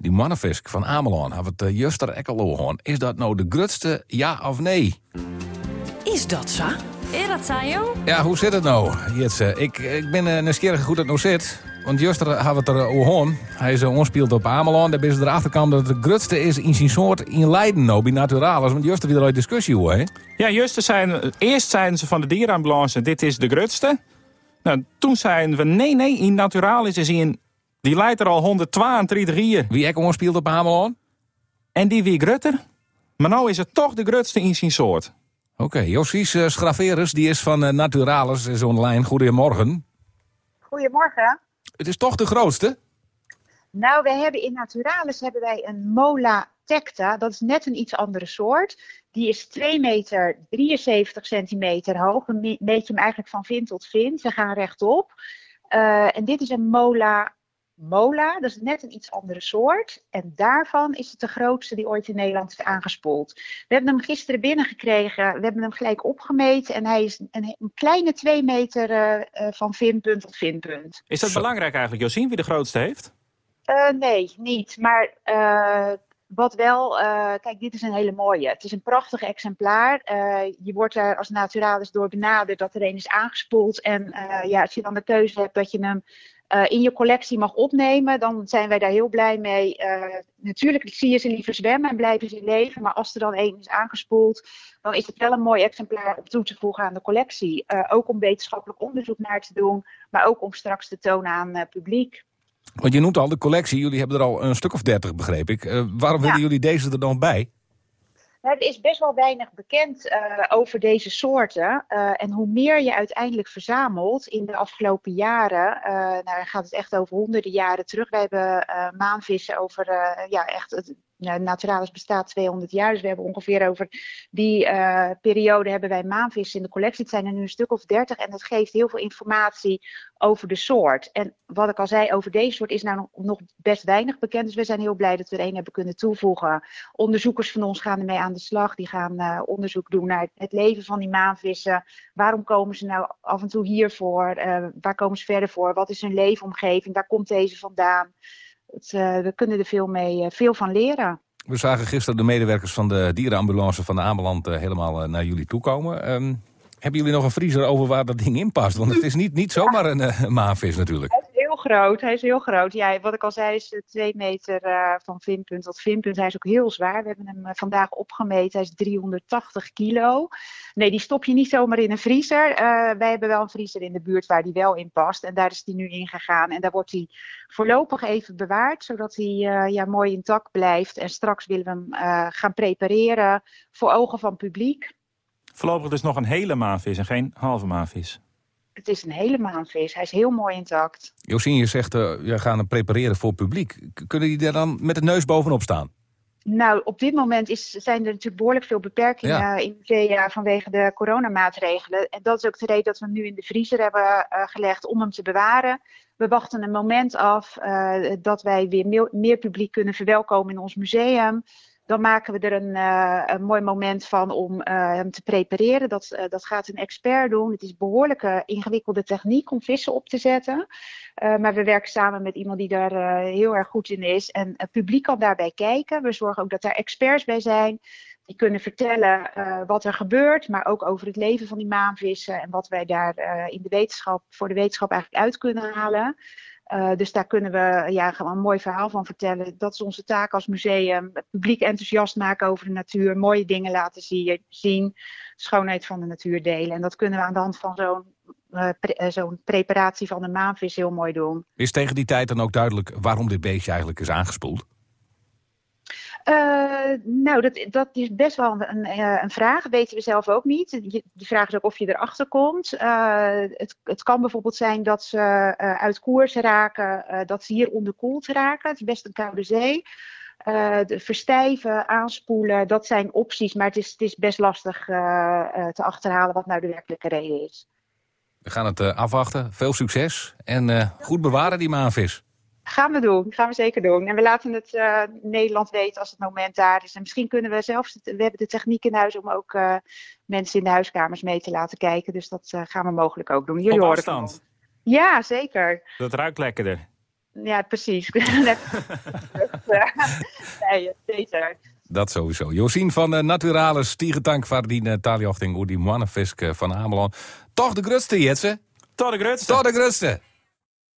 Die mannenvisk van Ameland, hebben we het juster ekkeloorn. Is dat nou de grootste, ja of nee? Is dat zo? Is dat zo, joh? Ja, hoe zit het nou, Jitse? Ik ben nieuwsgierig hoe het nou zit. Want juster hebben we het er over. Hij is onspeeld op Ameland. Daar is erachter gekomen dat het de grootste is in zijn soort in Leiden nou, bij Naturalis. Want juster weer al discussie hoor, hè? Ja, eerst zeiden ze van de dierenambulance, dit is de grootste. Nou, toen zeiden we, nee, in Naturalis is die leidt er al 132 jaar. Wie ek onspeeld op Ameland? En die wie grutter. Maar nou is het toch de grootste in zijn soort. Oké, Jossies Schraverus, die is van Naturalis, is online. Goedemorgen. Goedemorgen. Het is toch de grootste? Nou, wij hebben in Naturalis een Mola tecta. Dat is net een iets andere soort. Die is 2,73 meter hoog. Een meet je hem eigenlijk van vin tot vin. Ze gaan rechtop. En dit is een Mola. Dat is net een iets andere soort. En daarvan is het de grootste die ooit in Nederland is aangespoeld. We hebben hem gisteren binnengekregen. We hebben hem gelijk opgemeten. En hij is een kleine 2 meter van vinpunt tot vinpunt. Is dat belangrijk eigenlijk, Josien, wie de grootste heeft? Nee, niet. Maar wat wel, kijk, dit is een hele mooie. Het is een prachtig exemplaar. Je wordt er als Naturalis door benaderd dat er een is aangespoeld. En als je dan de keuze hebt dat je hem in je collectie mag opnemen, dan zijn wij daar heel blij mee. Natuurlijk zie je ze liever zwemmen en blijven ze leven. Maar als er dan één is aangespoeld, dan is het wel een mooi exemplaar om toe te voegen aan de collectie. Ook om wetenschappelijk onderzoek naar te doen, maar ook om straks te tonen aan publiek. Want je noemt al de collectie, jullie hebben er al een stuk of 30, begreep ik. Waarom willen jullie deze er dan bij? Er is best wel weinig bekend over deze soorten. En hoe meer je uiteindelijk verzamelt in de afgelopen jaren, dan gaat het echt over honderden jaren terug. We hebben maanvissen over, Naturalis bestaat 200 jaar, dus we hebben ongeveer over die periode hebben wij maanvissen in de collectie. Het zijn er nu een stuk of 30 en dat geeft heel veel informatie over de soort. En wat ik al zei, over deze soort is nou nog best weinig bekend. Dus we zijn heel blij dat we er één hebben kunnen toevoegen. Onderzoekers van ons gaan ermee aan de slag. Die gaan onderzoek doen naar het leven van die maanvissen. Waarom komen ze nou af en toe hiervoor? Waar komen ze verder voor? Wat is hun leefomgeving? Waar komt deze vandaan? We kunnen er veel van leren. We zagen gisteren de medewerkers van de dierenambulance van de Ameland helemaal naar jullie toe komen. Hebben jullie nog een vriezer over waar dat ding in past? Want het is niet zomaar een maanvis natuurlijk. Hij is heel groot. Ja, wat ik al zei is 2 meter van vinpunt tot vinpunt. Hij is ook heel zwaar. We hebben hem vandaag opgemeten. Hij is 380 kilo. Nee, die stop je niet zomaar in een vriezer. Wij hebben wel een vriezer in de buurt waar die wel in past. En daar is die nu ingegaan. En daar wordt hij voorlopig even bewaard. Zodat hij mooi intact blijft. En straks willen we hem gaan prepareren voor ogen van publiek. Voorlopig dus nog een hele maanvis en geen halve maanvis. Het is een hele maanvis. Hij is heel mooi intact. Josien, je zegt, we gaan hem prepareren voor publiek. Kunnen die daar dan met de neus bovenop staan? Nou, op dit moment zijn er natuurlijk behoorlijk veel beperkingen in musea vanwege de coronamaatregelen. En dat is ook de reden dat we hem nu in de vriezer hebben gelegd om hem te bewaren. We wachten een moment af dat wij weer meer publiek kunnen verwelkomen in ons museum. Dan maken we er een mooi moment van om hem te prepareren. Dat gaat een expert doen. Het is een behoorlijke ingewikkelde techniek om vissen op te zetten. Maar we werken samen met iemand die daar heel erg goed in is. En het publiek kan daarbij kijken. We zorgen ook dat daar experts bij zijn. Die kunnen vertellen wat er gebeurt. Maar ook over het leven van die maanvissen. En wat wij daar voor de wetenschap eigenlijk uit kunnen halen. Dus daar kunnen we gewoon een mooi verhaal van vertellen. Dat is onze taak als museum. Het publiek enthousiast maken over de natuur. Mooie dingen laten zien. Schoonheid van de natuur delen. En dat kunnen we aan de hand van zo'n preparatie van de maanvis heel mooi doen. Is tegen die tijd dan ook duidelijk waarom dit beestje eigenlijk is aangespoeld? Dat is best wel een vraag. Dat weten we zelf ook niet. De vraag is ook of je erachter komt. Het kan bijvoorbeeld zijn dat ze uit koers raken, dat ze hier onderkoeld raken. Het is best een koude zee. Verstijven, aanspoelen, dat zijn opties. Maar het is best lastig te achterhalen wat nou de werkelijke reden is. We gaan het afwachten. Veel succes en goed bewaren die maanvis. Gaan we zeker doen. En we laten het Nederland weten als het moment daar is. En misschien kunnen we zelfs, we hebben de techniek in huis om ook mensen in de huiskamers mee te laten kijken. Dus dat gaan we mogelijk ook doen. Jullie op horen afstand? Ja, zeker. Dat ruikt lekkerder. Ja, precies. Nee, beter. Dat sowieso. Josien van Naturalis, Stiegentank voor die taljochting over die mannenfisk van Ameland. Toch de grootste, Jetse? Tot de grootste. Tot de grootste.